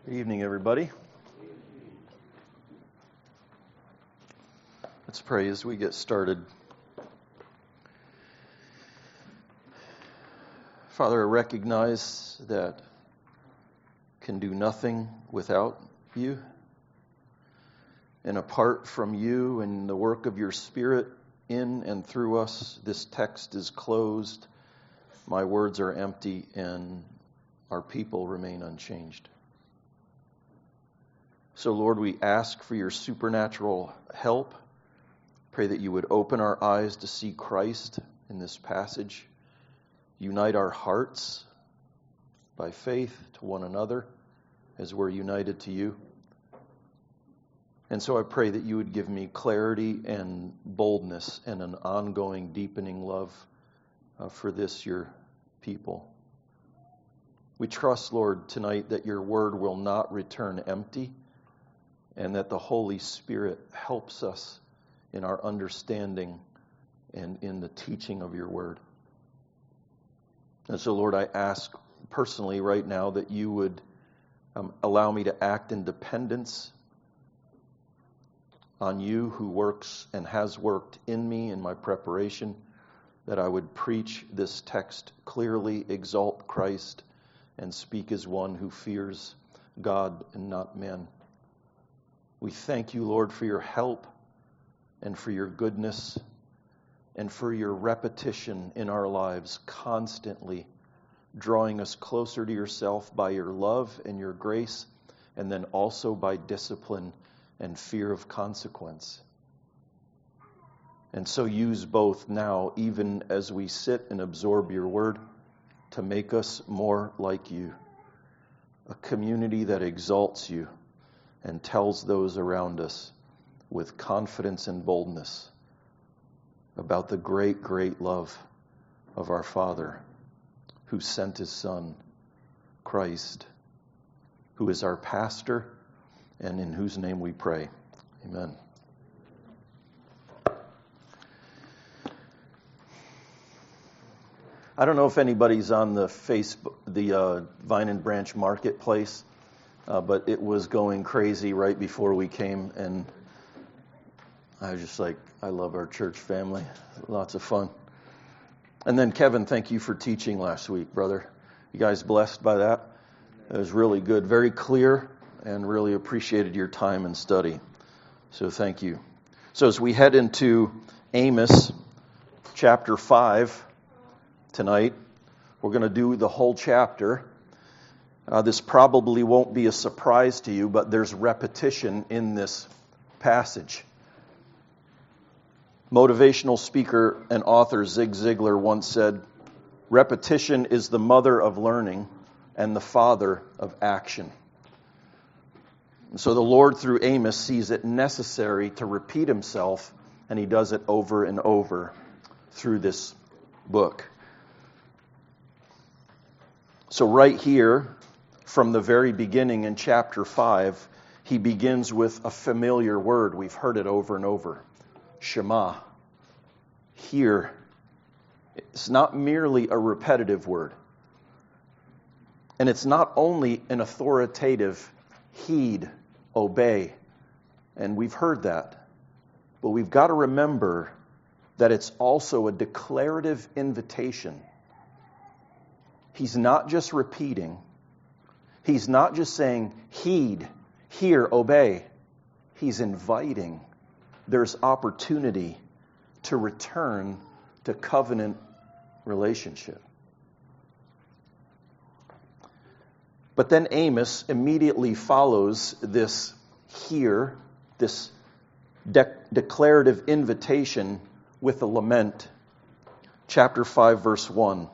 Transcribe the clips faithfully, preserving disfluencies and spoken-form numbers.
Good evening, everybody. Let's pray as we get started. Father, I recognize that I can do nothing without you. And apart from you and the work of your Spirit in and through us, this text is closed. My words are empty and our people remain unchanged. So, Lord, we ask for your supernatural help. Pray that you would open our eyes to see Christ in this passage. Unite our hearts by faith to one another as we're united to you. And so I pray that you would give me clarity and boldness and an ongoing deepening love uh, for this, your people. We trust, Lord, tonight that your word will not return empty, and that the Holy Spirit helps us in our understanding and in the teaching of your word. And so, Lord, I ask personally right now that you would um, allow me to act in dependence on you who works and has worked in me in my preparation, that I would preach this text clearly, exalt Christ, and speak as one who fears God and not men. We thank you, Lord, for your help and for your goodness and for your repetition in our lives, constantly drawing us closer to yourself by your love and your grace, and then also by discipline and fear of consequence. And so use both now, even as we sit and absorb your word, to make us more like you, a community that exalts you and tells those around us with confidence and boldness about the great, great love of our Father who sent his Son, Christ, who is our pastor and in whose name we pray. Amen. I don't know if anybody's on the Facebook, the uh, Vine and Branch Marketplace. Uh, but it was going crazy right before we came, and I was just like, I love our church family. Lots of fun. And then, Kevin, thank you for teaching last week, brother. You guys blessed by that? It was really good, very clear, and really appreciated your time and study. So thank you. So as we head into Amos chapter five tonight, we're going to do the whole chapter. Uh, this probably won't be a surprise to you, but there's repetition in this passage. Motivational speaker and author Zig Ziglar once said, "Repetition is the mother of learning and the father of action." And so the Lord, through Amos, sees it necessary to repeat himself, and he does it over and over through this book. So right here, from the very beginning in chapter five, he begins with a familiar word. We've heard it over and over. Shema. Hear. It's not merely a repetitive word. And it's not only an authoritative heed, obey. And we've heard that. But we've got to remember that it's also a declarative invitation. He's not just repeating. He's not just saying, heed, hear, obey. He's inviting. There's opportunity to return to covenant relationship. But then Amos immediately follows this hear, this de- declarative invitation with a lament. Chapter five, verse one.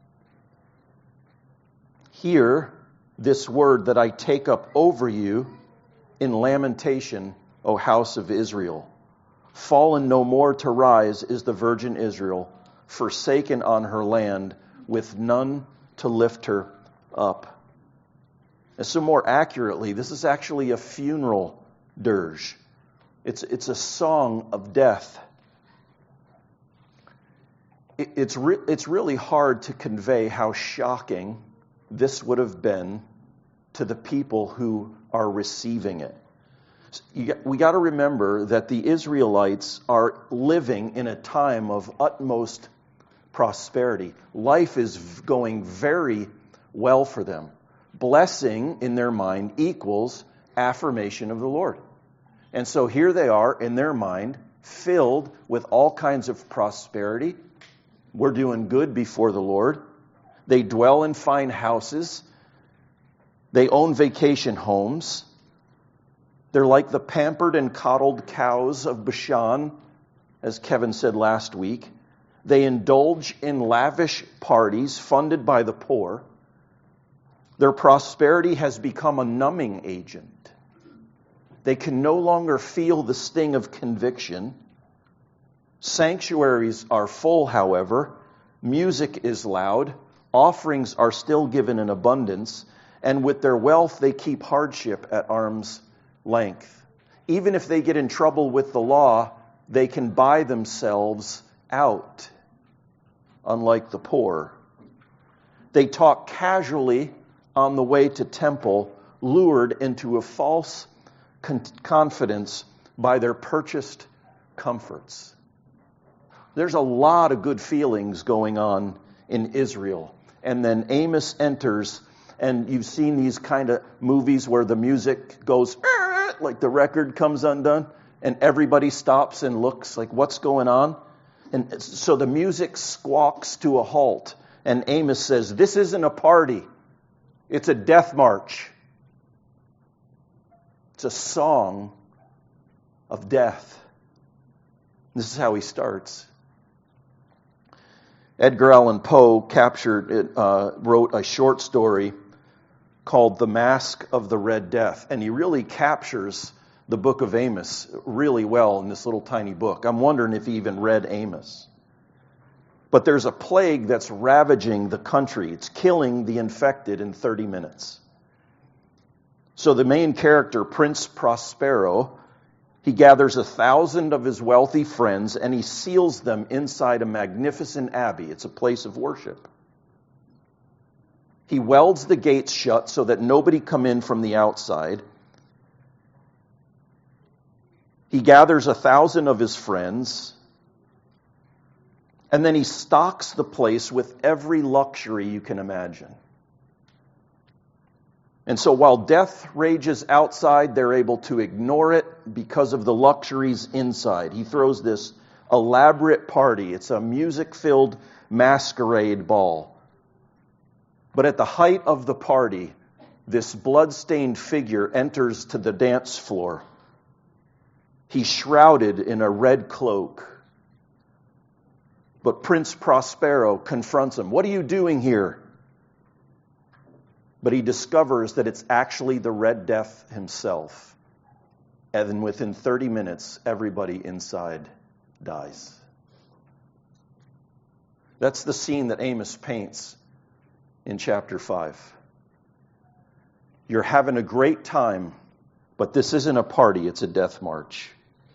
Hear this word that I take up over you in lamentation, O house of Israel. Fallen no more to rise is the virgin Israel, forsaken on her land, with none to lift her up. And so more accurately, this is actually a funeral dirge. It's, it's a song of death. It, it's, re, it's really hard to convey how shocking this would have been to the people who are receiving it. You got, we got to remember that the Israelites are living in a time of utmost prosperity. Life is going very well for them. Blessing in their mind equals affirmation of the Lord. And so here they are in their mind, filled with all kinds of prosperity. We're doing good before the Lord. They dwell in fine houses. They own vacation homes. They're like the pampered and coddled cows of Bashan, as Kevin said last week. They indulge in lavish parties funded by the poor. Their prosperity has become a numbing agent. They can no longer feel the sting of conviction. Sanctuaries are full, however. Music is loud. Offerings are still given in abundance. And with their wealth, they keep hardship at arm's length. Even if they get in trouble with the law, they can buy themselves out, unlike the poor. They talk casually on the way to temple, lured into a false con- confidence by their purchased comforts. There's a lot of good feelings going on in Israel. And then Amos enters, and you've seen these kind of movies where the music goes, like the record comes undone, and everybody stops and looks like, what's going on? And so the music squawks to a halt, and Amos says, this isn't a party. It's a death march. It's a song of death. This is how he starts. Edgar Allan Poe captured it, uh, wrote a short story called The Mask of the Red Death. And he really captures the book of Amos really well in this little tiny book. I'm wondering if he even read Amos. But there's a plague that's ravaging the country. It's killing the infected in thirty minutes. So the main character, Prince Prospero, he gathers a thousand of his wealthy friends and he seals them inside a magnificent abbey. It's a place of worship. He welds the gates shut so that nobody come in from the outside. He gathers a thousand of his friends. And then he stocks the place with every luxury you can imagine. And so while death rages outside, they're able to ignore it because of the luxuries inside. He throws this elaborate party. It's a music-filled masquerade ball. But at the height of the party, this blood-stained figure enters to the dance floor. He's shrouded in a red cloak. But Prince Prospero confronts him. What are you doing here? But he discovers that it's actually the Red Death himself. And then within thirty minutes, everybody inside dies. That's the scene that Amos paints in chapter five. You're having a great time, but this isn't a party, it's a death march.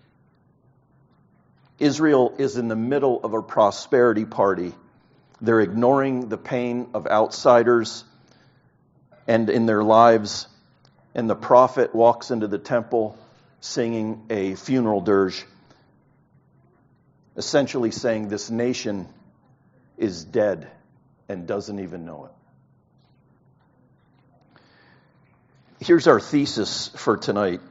Israel is in the middle of a prosperity party. They're ignoring the pain of outsiders and in their lives. And the prophet walks into the temple singing a funeral dirge, essentially saying this nation is dead and doesn't even know it. Here's our thesis for tonight.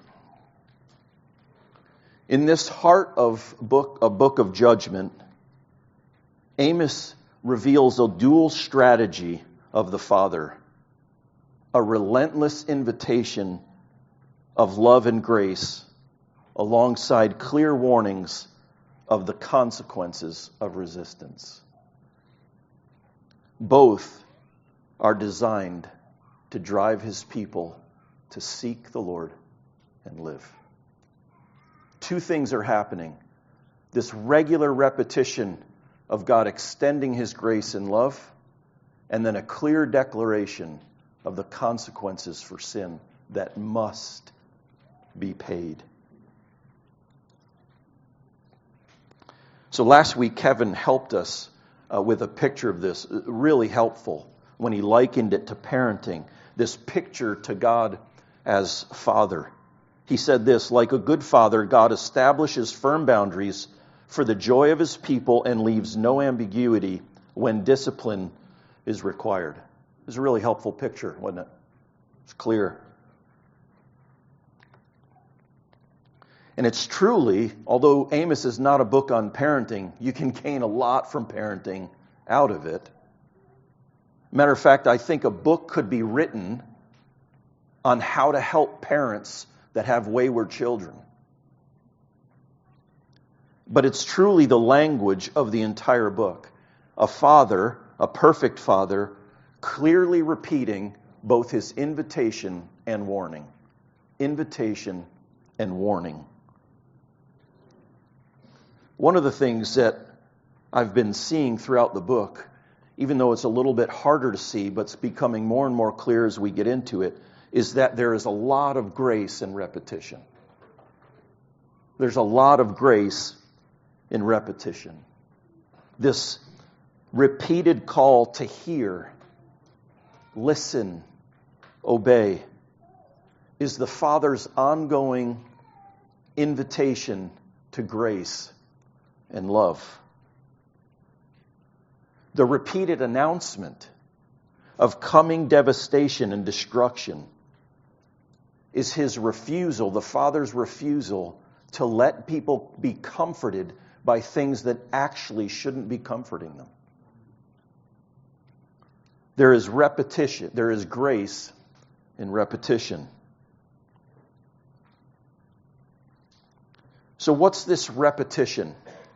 In this heart of book, a book of judgment, Amos reveals a dual strategy of the Father, a relentless invitation of love and grace, alongside clear warnings of the consequences of resistance. Both are designed to drive his people to seek the Lord and live. Two things are happening. This regular repetition of God extending his grace and love, and then a clear declaration of the consequences for sin that must be paid. So last week, Kevin helped us uh, with a picture of this, really helpful, when he likened it to parenting. this picture to God as Father. He said this, like a good father, God establishes firm boundaries for the joy of his people and leaves no ambiguity when discipline is required. It was a really helpful picture, wasn't it? It's clear. And it's truly, although Amos is not a book on parenting, you can gain a lot from parenting out of it. Matter of fact, I think a book could be written on how to help parents that have wayward children. But it's truly the language of the entire book. A father, a perfect father, clearly repeating both his invitation and warning. Invitation and warning. One of the things that I've been seeing throughout the book, even though it's a little bit harder to see, but it's becoming more and more clear as we get into it, is that there is a lot of grace in repetition. There's a lot of grace in repetition. This repeated call to hear, listen, obey, is the Father's ongoing invitation to grace and love. The repeated announcement of coming devastation and destruction is his refusal, the Father's refusal, to let people be comforted by things that actually shouldn't be comforting them. There is repetition, there is grace in repetition. So what's this repetition?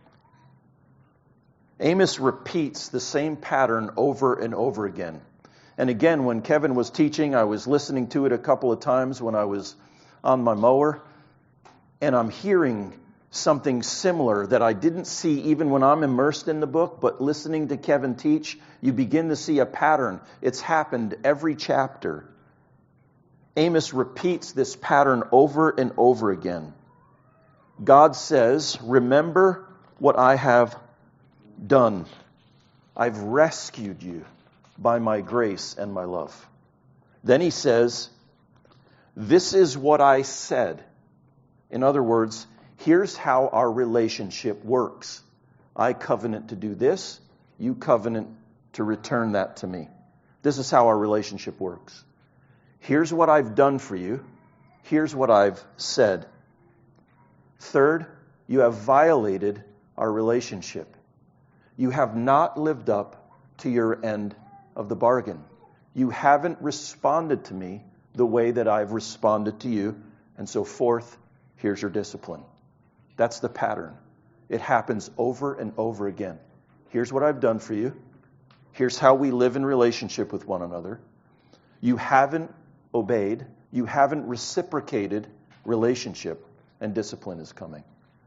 Amos repeats the same pattern over and over again. And again, when Kevin was teaching, I was listening to it a couple of times when I was on my mower, and I'm hearing something similar that I didn't see even when I'm immersed in the book, but listening to Kevin teach, you begin to see a pattern. It's happened every chapter. Amos repeats this pattern over and over again. God says, remember what I have done. I've rescued you by my grace and my love. Then he says, this is what I said. In other words, here's how our relationship works. I covenant to do this. You covenant to return that to me. This is how our relationship works. Here's what I've done for you. Here's what I've said. Third, you have violated our relationship. You have not lived up to your end of the bargain. You haven't responded to me the way that I've responded to you. And so forth, here's your discipline. That's the pattern. It happens over and over again. Here's what I've done for you. Here's how we live in relationship with one another. You haven't obeyed. You haven't reciprocated relationship, and discipline is coming.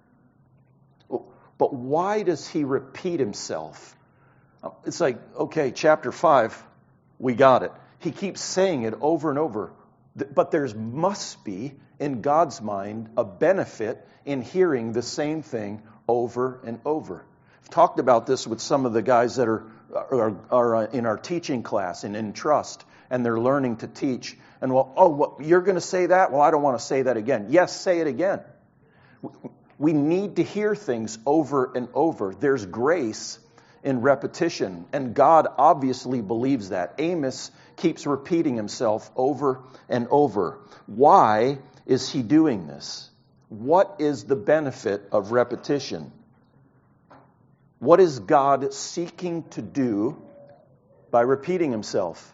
But why does he repeat himself? It's like, okay, chapter five, we got it. He keeps saying it over and over. But there must be, in God's mind, a benefit in hearing the same thing over and over. I've talked about this with some of the guys that are, are, are in our teaching class and in trust, and they're learning to teach. And, well, oh, what, you're going to say that? Well, I don't want to say that again. Yes, say it again. We need to hear things over and over. There's grace in repetition, and God obviously believes that. Amos keeps repeating himself over and over. Why is he doing this? What is the benefit of repetition? What is God seeking to do by repeating himself?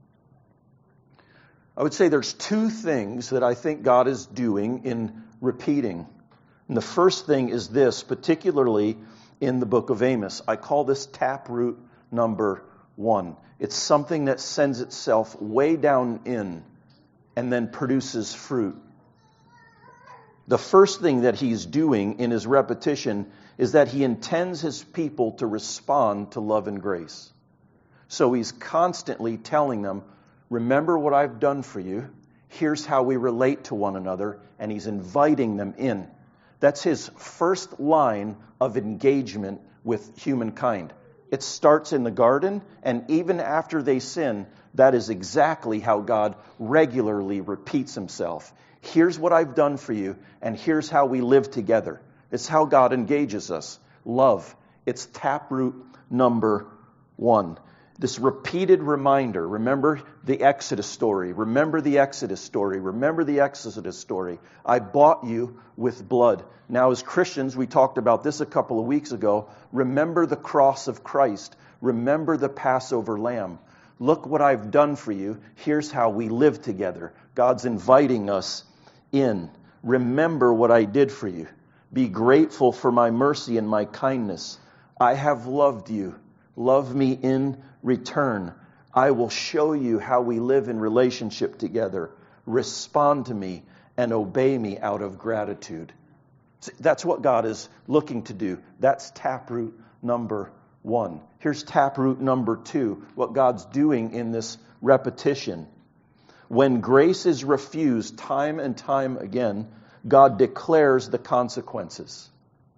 I would say there's two things that I think God is doing in repeating. And the first thing is this, particularly in the book of Amos. I call this taproot number one. It's something that sends itself way down in and then produces fruit. The first thing that he's doing in his repetition is that he intends his people to respond to love and grace. So he's constantly telling them, remember what I've done for you. Here's how we relate to one another. And he's inviting them in. That's his first line of engagement with humankind. It starts in the garden, and even after they sin, that is exactly how God regularly repeats himself. Here's what I've done for you, and here's how we live together. It's how God engages us. Love. It's taproot number one. This repeated reminder. Remember the Exodus story. Remember the Exodus story. Remember the Exodus story. I bought you with blood. Now, as Christians, we talked about this a couple of weeks ago. Remember the cross of Christ. Remember the Passover lamb. Look what I've done for you. Here's how we live together. God's inviting us in. Remember what I did for you. Be grateful for my mercy and my kindness. I have loved you. Love me in return. I will show you how we live in relationship together. Respond to me and obey me out of gratitude. That's what God is looking to do. That's taproot number one. Here's taproot number two, what God's doing in this repetition. When grace is refused time and time again, God declares the consequences.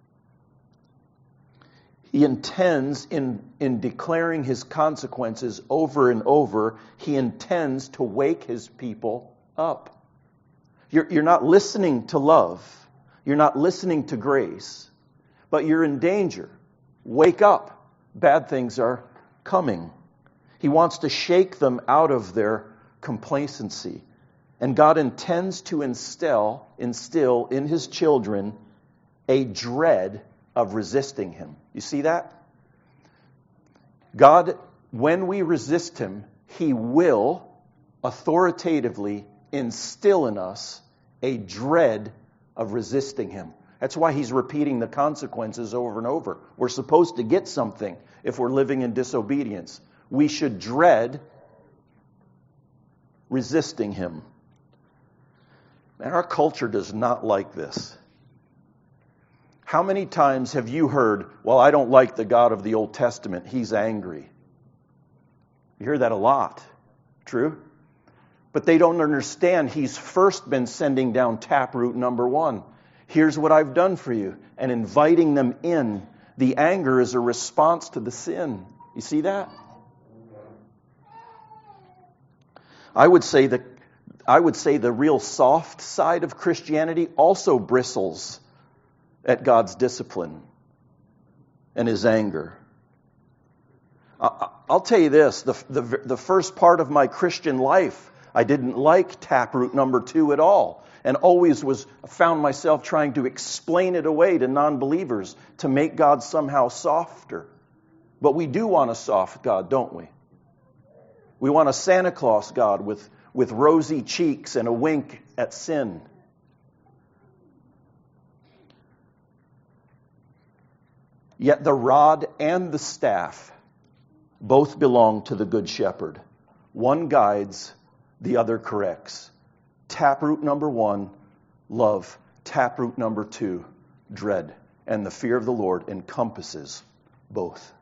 He intends, in, in declaring his consequences over and over, he intends to wake his people up. You're, you're not listening to love. You're not listening to grace. But you're in danger. Wake up. Bad things are coming. He wants to shake them out of their complacency. And God intends to instill, instill in his children a dread of resisting him. You see that? God, when we resist him, he will authoritatively instill in us a dread of resisting him. That's why he's repeating the consequences over and over. We're supposed to get something if we're living in disobedience. We should dread resisting him. And our culture does not like this. How many times have you heard, well, I don't like the God of the Old Testament. He's angry. You hear that a lot. True? But they don't understand he's first been sending down taproot number one. Here's what I've done for you. And inviting them in. The anger is a response to the sin. You see that? I would say that I would say the real soft side of Christianity also bristles at God's discipline and his anger. I'll tell you this, the, the, the first part of my Christian life, I didn't like taproot number two at all, and always was found myself trying to explain it away to non-believers to make God somehow softer. But we do want a soft God, don't we? We want a Santa Claus God with, with rosy cheeks and a wink at sin. Yet the rod and the staff both belong to the Good Shepherd. One guides, the other corrects. Taproot number one, love. Taproot number two, dread. And the fear of the Lord encompasses both.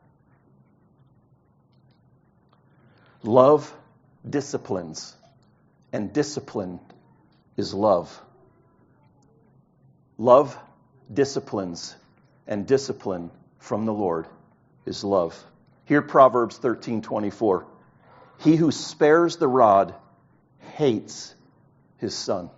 Love disciplines, and discipline is love. Love disciplines, and discipline from the Lord is love. Hear Proverbs thirteen twenty-four. He who spares the rod hates his son.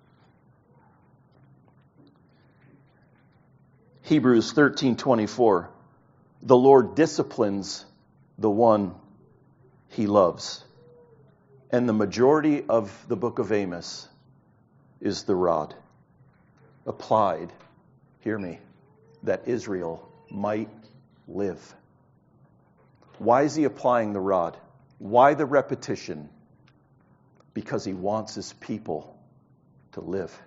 Hebrews thirteen twenty-four. The Lord disciplines the one he loves. And the majority of the book of Amos is the rod applied, hear me, that Israel might live. Why is he applying the rod? Why the repetition? Because he wants his people to live.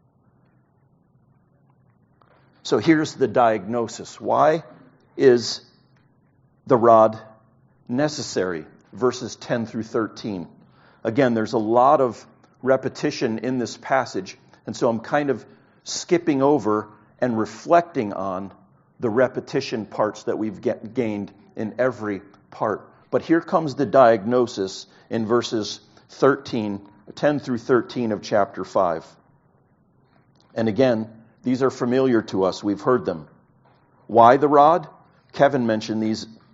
So here's the diagnosis. Why is the rod necessary? Verses ten through thirteen. Again, there's a lot of repetition in this passage, and so I'm kind of skipping over and reflecting on the repetition parts that we've get, gained in every part. But here comes the diagnosis in verses thirteen, ten through thirteen of chapter five. And again, these are familiar to us. We've heard them. Why the rod? Kevin mentioned these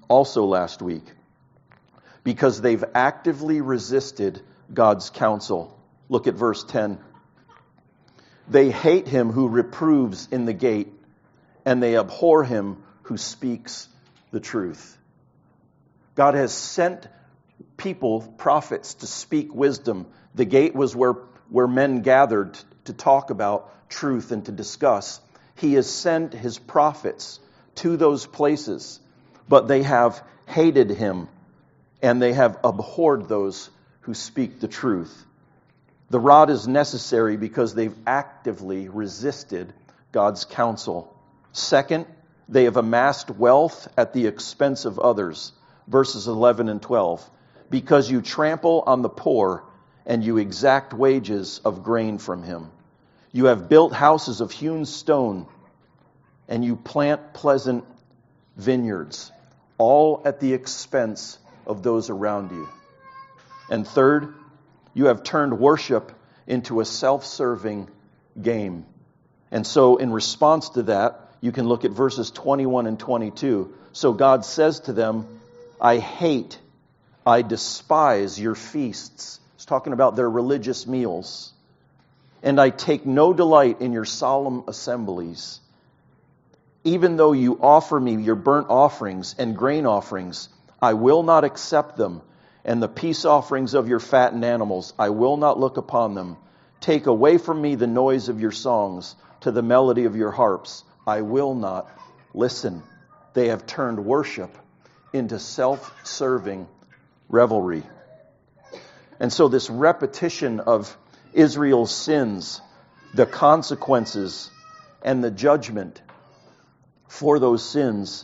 also last week. Because they've actively resisted God's counsel. Look at verse ten. They hate him who reproves in the gate, and they abhor him who speaks the truth. God has sent people, prophets, to speak wisdom. The gate was where, where men gathered to talk about truth and to discuss. He has sent his prophets to those places, but they have hated him, and they have abhorred those who speak the truth. The rod is necessary because they've actively resisted God's counsel. Second, they have amassed wealth at the expense of others. Verses eleven and twelve. Because you trample on the poor and you exact wages of grain from him. You have built houses of hewn stone and you plant pleasant vineyards, all at the expense of those around you. And third, you have turned worship into a self-serving game. And so in response to that, you can look at verses twenty-one and twenty-two. So God says to them, I hate, I despise your feasts. He's talking about their religious meals. And I take no delight in your solemn assemblies. Even though you offer me your burnt offerings and grain offerings, I will not accept them. And the peace offerings of your fattened animals, I will not look upon them. Take away from me the noise of your songs, to the melody of your harps. I will not listen. They have turned worship into self-serving revelry. And so this repetition of Israel's sins, the consequences, and the judgment for those sins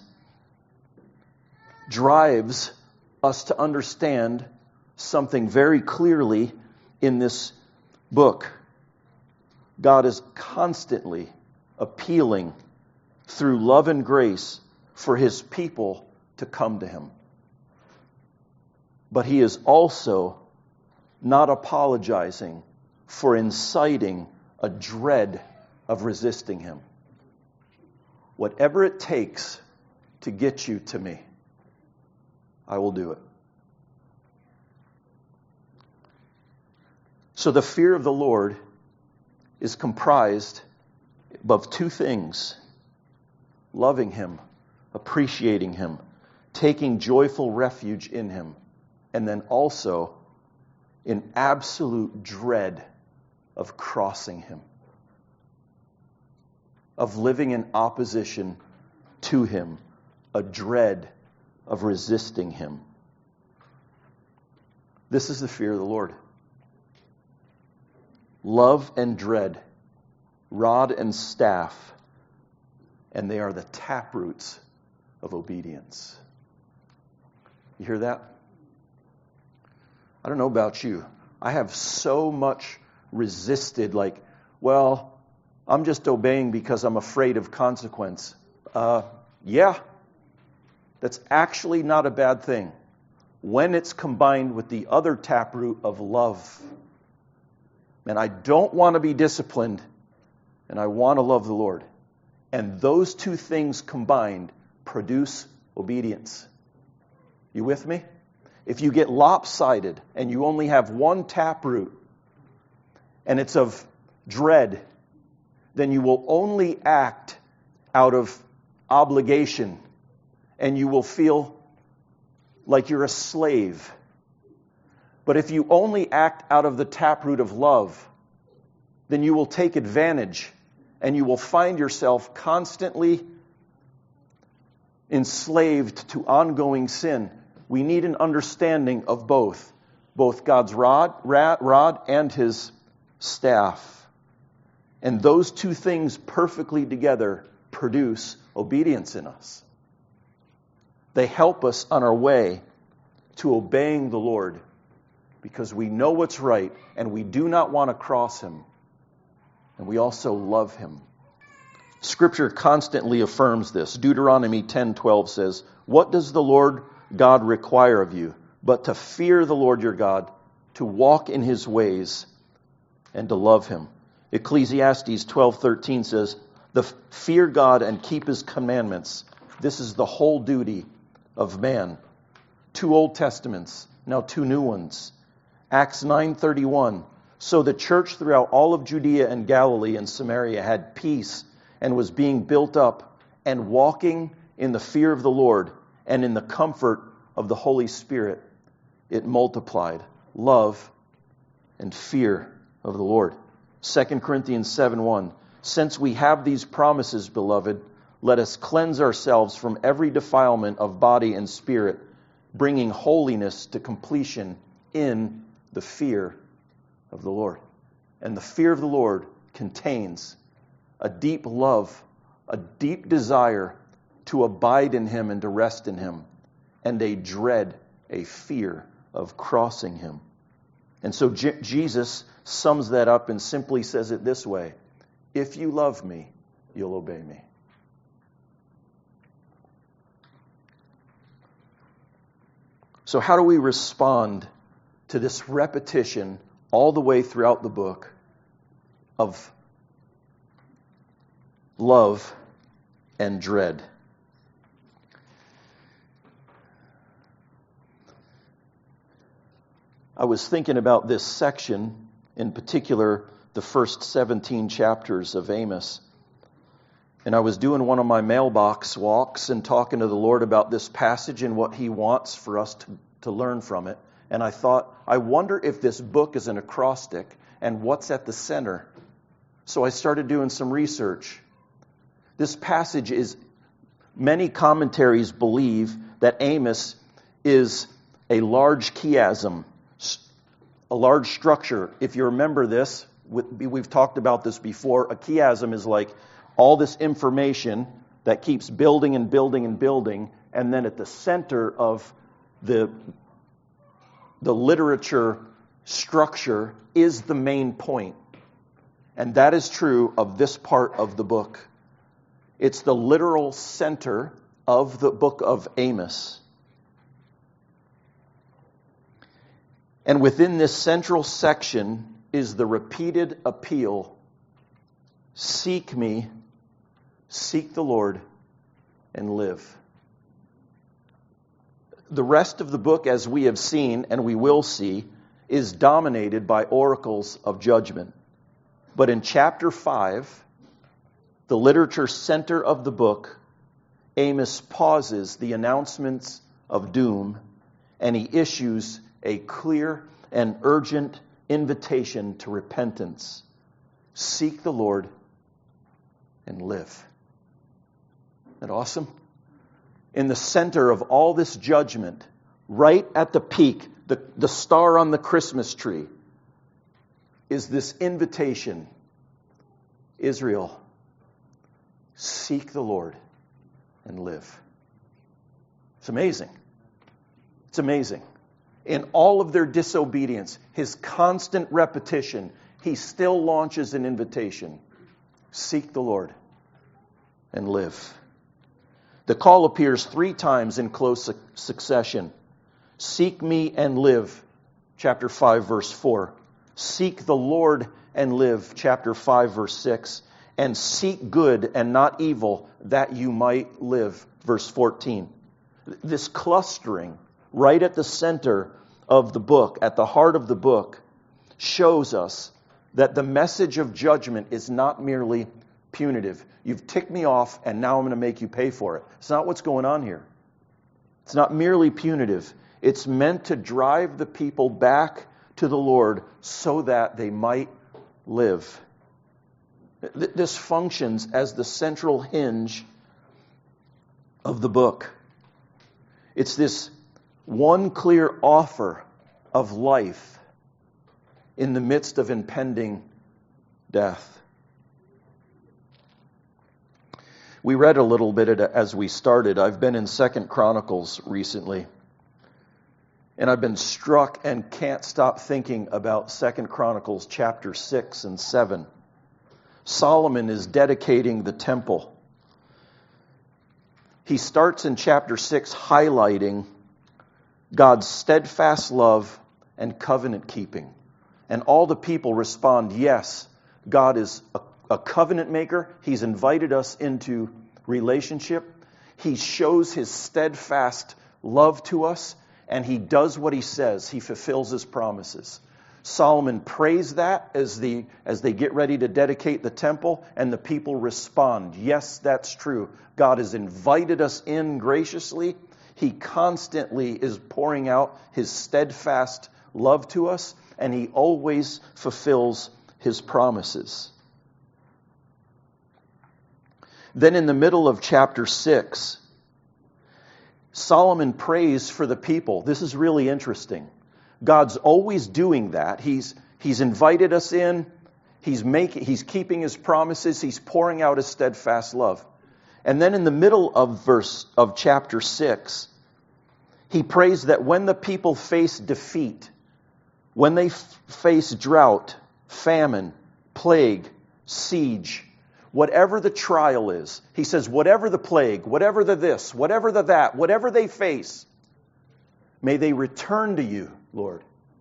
drives us to understand something very clearly in this book. God is constantly appealing through love and grace for his people to come to him. But he is also not apologizing for inciting a dread of resisting him. Whatever it takes to get you to me, I will do it. So the fear of the Lord is comprised of two things: loving him, appreciating him, taking joyful refuge in him, and then also in absolute dread of crossing him, of living in opposition to him, a dread of resisting him. This is the fear of the Lord. Love and dread, rod and staff, and they are the taproots of obedience. You hear that? I don't know about you. I have so much resisted, like, well, I'm just obeying because I'm afraid of consequence. Uh, yeah, that's actually not a bad thing when it's combined with the other taproot of love. And I don't want to be disciplined, and I want to love the Lord. And those two things combined produce obedience. You with me? If you get lopsided and you only have one taproot, and it's of dread, then you will only act out of obligation, and you will feel like you're a slave. But if you only act out of the taproot of love, then you will take advantage, and you will find yourself constantly enslaved to ongoing sin. We need an understanding of both, both God's rod, rod and his staff. And those two things perfectly together produce obedience in us. They help us on our way to obeying the Lord because we know what's right and we do not want to cross him. And we also love him. Scripture constantly affirms this. Deuteronomy ten twelve says, "What does the Lord God require of you but to fear the Lord your God, to walk in his ways, and to love him?" Ecclesiastes twelve thirteen says, "The fear God and keep his commandments. This is the whole duty of man. Two Old Testaments, now two new ones. Acts nine thirty-one. So the church throughout all of Judea and Galilee and Samaria had peace and was being built up and walking in the fear of the Lord and in the comfort of the Holy Spirit. It multiplied love and fear of the Lord. Second Corinthians seven one. Since we have these promises, beloved, let us cleanse ourselves from every defilement of body and spirit, bringing holiness to completion in the fear of the Lord. And the fear of the Lord contains a deep love, a deep desire to abide in Him and to rest in Him, and a dread, a fear of crossing Him. And so J- Jesus sums that up and simply says it this way: if you love me, you'll obey me. So how do we respond to this repetition all the way throughout the book of love and dread? I was thinking about this section, in particular, the first seventeen chapters of Amos. And I was doing one of my mailbox walks and talking to the Lord about this passage and what He wants for us to, to learn from it. And I thought, I wonder if this book is an acrostic and what's at the center. So I started doing some research. This passage is, many commentaries believe that Amos is a large chiasm, a large structure. If you remember this, we've talked about this before. A chiasm is like all this information that keeps building and building and building, and then at the center of the, the literature structure is the main point. And that is true of this part of the book. It's the literal center of the book of Amos. And within this central section is the repeated appeal: seek me, seek the Lord, and live. The rest of the book, as we have seen and we will see, is dominated by oracles of judgment. But in chapter five, the literature center of the book, Amos pauses the announcements of doom, and he issues a clear and urgent invitation to repentance. Seek the Lord and live. Isn't that awesome? In the center of all this judgment, right at the peak, the, the star on the Christmas tree, is this invitation: Israel, seek the Lord and live. It's amazing. It's amazing. In all of their disobedience, His constant repetition, He still launches an invitation: seek the Lord and live. The call appears three times in close succession. Seek me and live, chapter five, verse four. Seek the Lord and live, chapter five, verse six. And seek good and not evil, that you might live, verse fourteen. This clustering right at the center of the book, at the heart of the book, shows us that the message of judgment is not merely punitive. You've ticked me off and now I'm going to make you pay for it. It's not what's going on here. It's not merely punitive. It's meant to drive the people back to the Lord so that they might live. This functions as the central hinge of the book. It's this one clear offer of life in the midst of impending death. We read a little bit as we started. I've been in Second Chronicles recently, and I've been struck and can't stop thinking about Second Chronicles chapter six and seven. Solomon is dedicating the temple. He starts in chapter six highlighting God's steadfast love and covenant keeping. And all the people respond, yes, God is a, a covenant maker. He's invited us into relationship. He shows His steadfast love to us, and he does what he says. He fulfills his promises. Solomon prays that as the as they get ready to dedicate the temple, and the people respond. Yes, that's true. God has invited us in graciously. He constantly is pouring out his steadfast love to us, and he always fulfills his promises. Then in the middle of chapter six, Solomon prays for the people. This is really interesting. God's always doing that. He's he's invited us in. He's making he's keeping his promises. He's pouring out his steadfast love. And then in the middle of verse of chapter six, he prays that when the people face defeat, when they f- face drought, famine, plague, siege, whatever the trial is, he says, whatever the plague, whatever the this, whatever the that, whatever they face, may they return to you, Lord.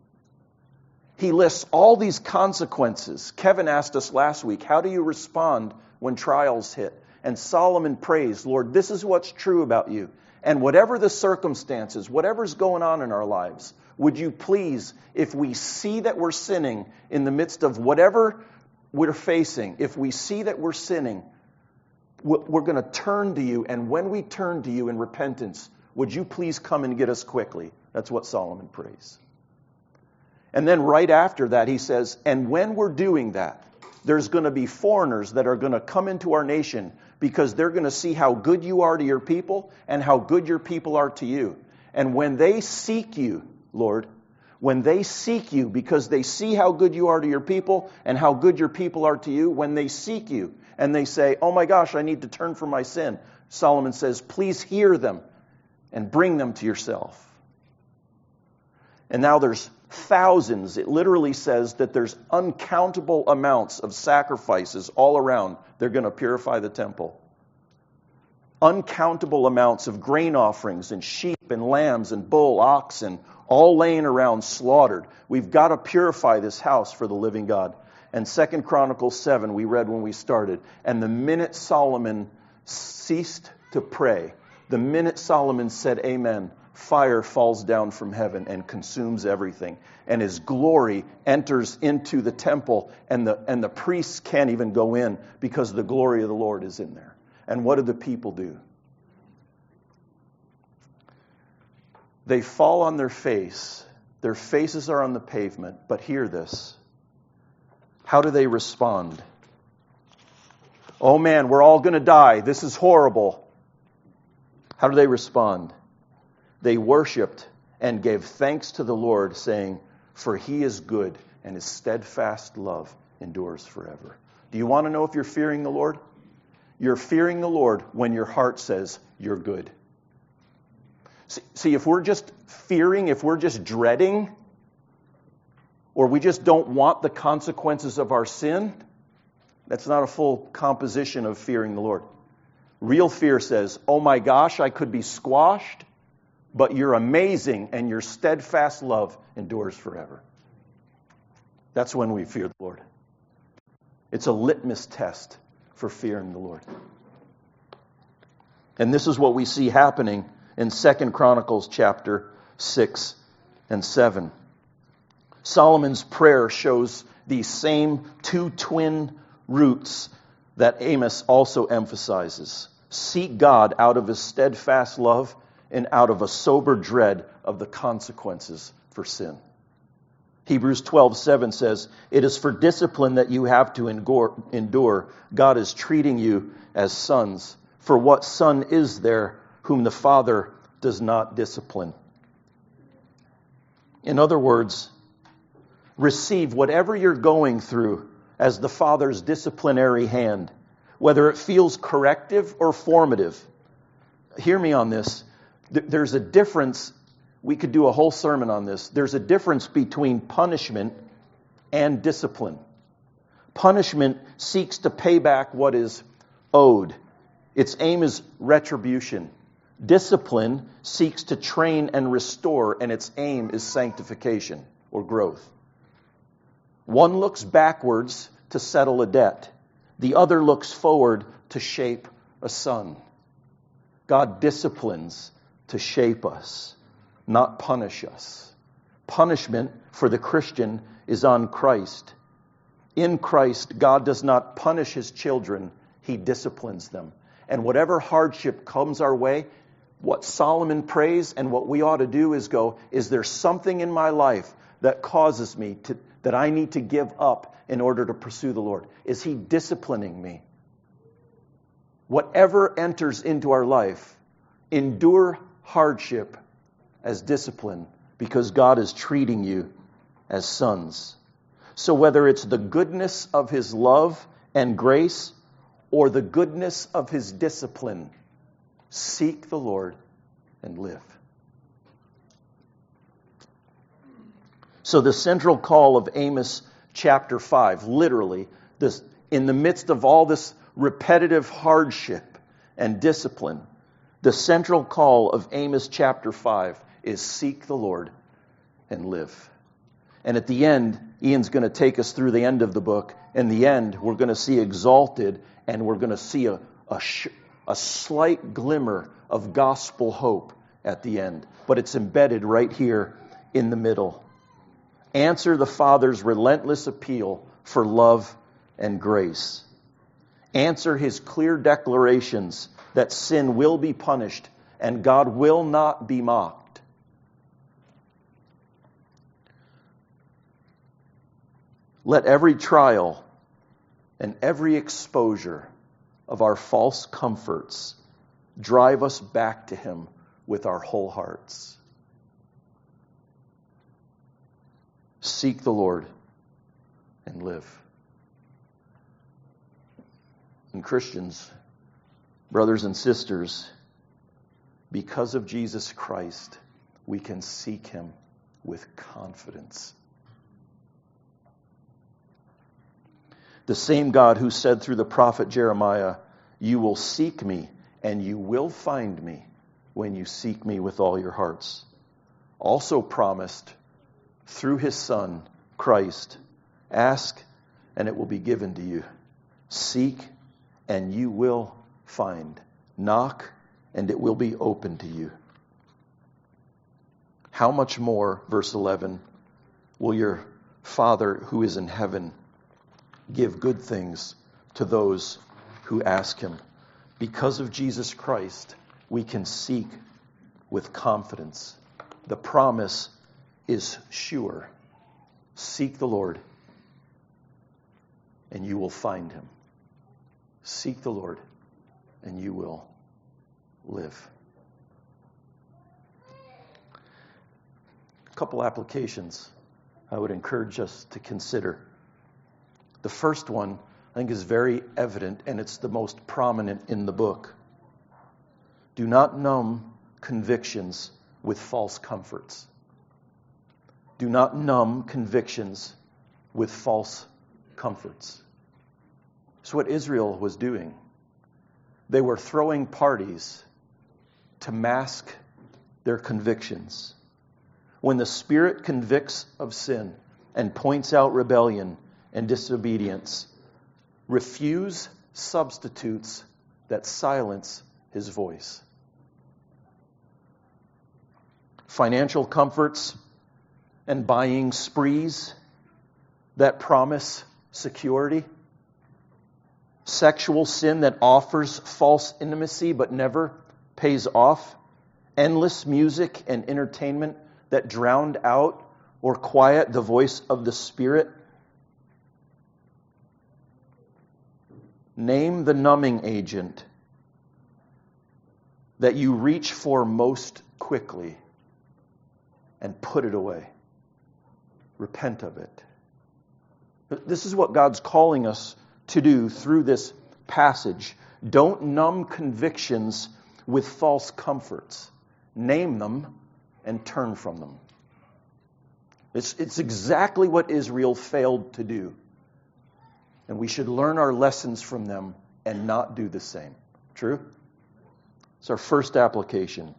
He lists all these consequences. Kevin asked us last week, how do you respond when trials hit? And Solomon prays, Lord, this is what's true about you. And whatever the circumstances, whatever's going on in our lives, would you please, if we see that we're sinning in the midst of whatever we're facing, if we see that we're sinning, we're going to turn to you. And when we turn to you in repentance, would you please come and get us quickly? That's what Solomon prays. And then right after that, he says, and when we're doing that, there's going to be foreigners that are going to come into our nation because they're going to see how good you are to your people and how good your people are to you. And when they seek you, Lord, when they seek you because they see how good you are to your people and how good your people are to you, when they seek you and they say, oh my gosh, I need to turn from my sin, Solomon says, please hear them and bring them to yourself. And now there's thousands. It literally says that there's uncountable amounts of sacrifices all around. They're going to purify the temple. Uncountable amounts of grain offerings and sheep and lambs and bull, oxen, all laying around slaughtered. We've got to purify this house for the living God. And Second Chronicles seven, we read when we started. And the minute Solomon ceased to pray, the minute Solomon said amen, fire falls down from heaven and consumes everything. And his glory enters into the temple, and the and the priests can't even go in because the glory of the Lord is in there. And what do the people do? They fall on their face. Their faces are on the pavement. But hear this. How do they respond? Oh man, we're all going to die. This is horrible. How do they respond? They worshiped and gave thanks to the Lord, saying, for he is good, and his steadfast love endures forever. Do you want to know if you're fearing the Lord? You're fearing the Lord when your heart says you're good. See, see, if we're just fearing, if we're just dreading, or we just don't want the consequences of our sin, that's not a full composition of fearing the Lord. Real fear says, oh my gosh, I could be squashed, but you're amazing, and your steadfast love endures forever. That's when we fear the Lord. It's a litmus test for fearing the Lord. And this is what we see happening in Second Chronicles chapter six and seven. Solomon's prayer shows these same two twin roots that Amos also emphasizes. Seek God out of his steadfast love and out of a sober dread of the consequences for sin. Hebrews twelve seven says, it is for discipline that you have to endure. God is treating you as sons. For what son is there whom the Father does not discipline? In other words, receive whatever you're going through as the Father's disciplinary hand, whether it feels corrective or formative. Hear me on this. There's a difference. We could do a whole sermon on this. There's a difference between punishment and discipline. Punishment seeks to pay back what is owed. Its aim is retribution. Discipline seeks to train and restore, and its aim is sanctification or growth. One looks backwards to settle a debt. The other looks forward to shape a son. God disciplines to shape us, not punish us. Punishment for the Christian is on Christ. In Christ, God does not punish his children, he disciplines them. And whatever hardship comes our way, what Solomon prays and what we ought to do is go, is there something in my life that causes me to, that I need to give up in order to pursue the Lord? Is he disciplining me? Whatever enters into our life, endure hardship as discipline because God is treating you as sons. So whether it's the goodness of his love and grace or the goodness of his discipline, seek the Lord and live. So the central call of Amos chapter five, literally, this, in the midst of all this repetitive hardship and discipline, the central call of Amos chapter five is seek the Lord and live. And at the end, Ian's going to take us through the end of the book. In the end, we're going to see exalted, and we're going to see a, a, sh- a slight glimmer of gospel hope at the end. But it's embedded right here in the middle. Answer the Father's relentless appeal for love and grace. Answer his clear declarations that sin will be punished and God will not be mocked. Let every trial and every exposure of our false comforts drive us back to him with our whole hearts. Seek the Lord and live. And Christians, brothers and sisters, because of Jesus Christ, we can seek him with confidence. The same God who said through the prophet Jeremiah, "You will seek me and you will find me when you seek me with all your hearts," also promised through his Son, Christ, "Ask and it will be given to you. Seek and you will find. Knock and it will be open to you." How much more, verse eleven, will your Father who is in heaven give good things to those who ask him? Because of Jesus Christ, we can seek with confidence. The promise is sure. Seek the Lord, and you will find him. Seek the Lord, and you will live. A couple applications I would encourage us to consider. The first one, I think, is very evident, and it's the most prominent in the book. Do not numb convictions with false comforts. Do not numb convictions with false comforts. It's what Israel was doing. They were throwing parties to mask their convictions. When the Spirit convicts of sin and points out rebellion and disobedience, refuse substitutes that silence his voice. Financial comforts and buying sprees that promise security. Sexual sin that offers false intimacy but never pays off. Endless music and entertainment that drowned out or quiet the voice of the Spirit. Name the numbing agent that you reach for most quickly and put it away. Repent of it. This is what God's calling us to do through this passage. Don't numb convictions with false comforts. Name them and turn from them. It's, it's exactly what Israel failed to do. And we should learn our lessons from them and not do the same. True? It's our first application.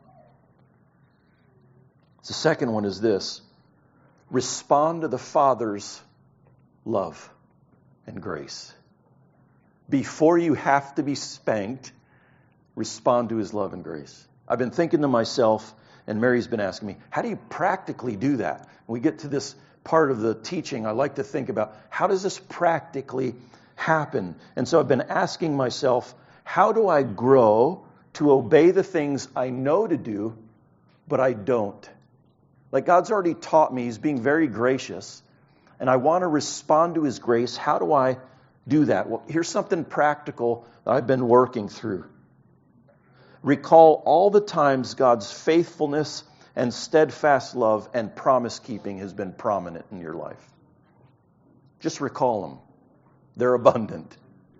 The second one is this. Respond to the Father's love and grace. Before you have to be spanked, respond to his love and grace. I've been thinking to myself, and Mary's been asking me, how do you practically do that? When we get to this part of the teaching, I like to think about, how does this practically happen? And so I've been asking myself, how do I grow to obey the things I know to do, but I don't? Like God's already taught me, He's being very gracious, and I want to respond to His grace. How do I do that? Well, here's something practical that I've been working through. Recall all the times God's faithfulness and steadfast love and promise-keeping has been prominent in your life. Just recall them. They're abundant.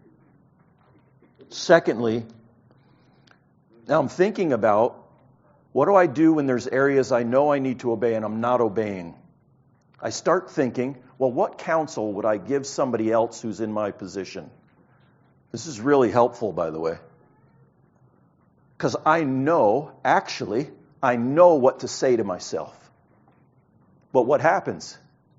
Secondly, now I'm thinking about, what do I do when there's areas I know I need to obey and I'm not obeying? I start thinking, well, what counsel would I give somebody else who's in my position? This is really helpful, by the way. Because I know, actually, I know what to say to myself. But what happens?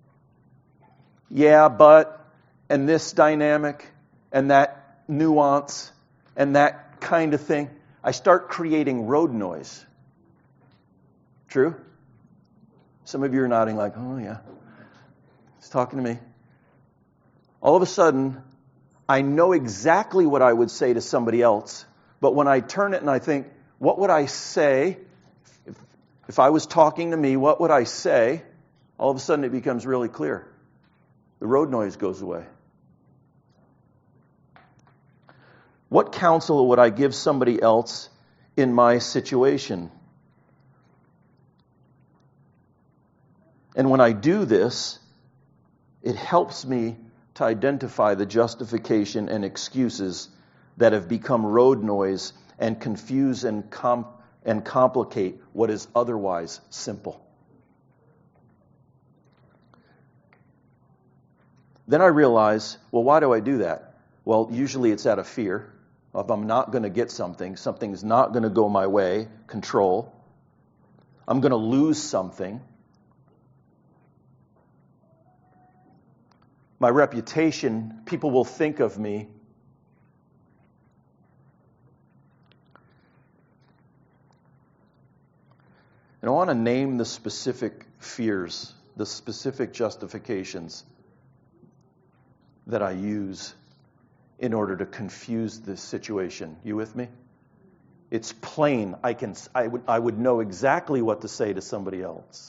Yeah, but, and this dynamic, and that nuance, and that kind of thing. I start creating road noise. True? Some of you are nodding like, oh yeah. He's talking to me. All of a sudden, I know exactly what I would say to somebody else, but when I turn it and I think, what would I say if, if I was talking to me, what would I say? All of a sudden it becomes really clear. The road noise goes away. What counsel would I give somebody else in my situation? And when I do this, it helps me to identify the justification and excuses that have become road noise and confuse and com- and complicate what is otherwise simple. Then I realize, well, why do I do that? Well, usually it's out of fear. If I'm not going to get something, something's not going to go my way, control. I'm going to lose something. My reputation, people will think of me. And I want to name the specific fears, the specific justifications that I use in order to confuse this situation. You with me? It's plain. I can. I would. I would know exactly what to say to somebody else.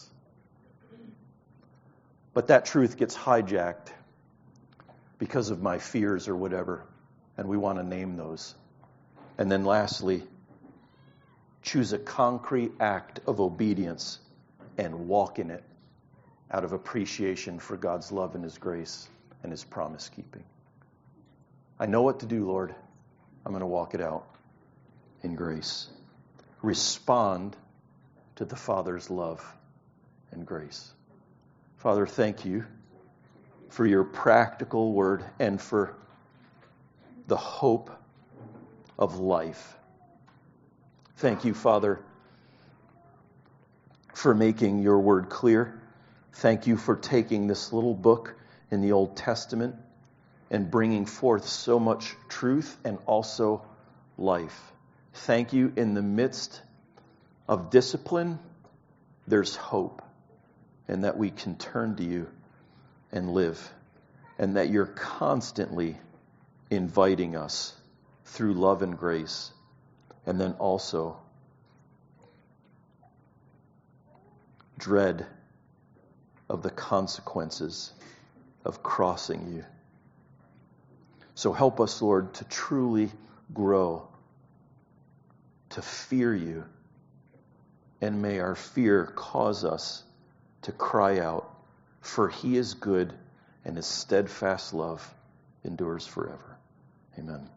But that truth gets hijacked because of my fears or whatever, and we want to name those. And then lastly, choose a concrete act of obedience and walk in it out of appreciation for God's love and His grace and His promise keeping. I know what to do, Lord. I'm going to walk it out in grace. Respond to the Father's love and grace. Father, thank you for your practical word and for the hope of life. Thank you, Father, for making your word clear. Thank you for taking this little book in the Old Testament and bringing forth so much truth and also life. Thank you, in the midst of discipline, there's hope, and that we can turn to you and live, and that you're constantly inviting us through love and grace, and then also dread of the consequences of crossing you. So help us, Lord, to truly grow, to fear you, and may our fear cause us to cry out, for He is good and His steadfast love endures forever. Amen.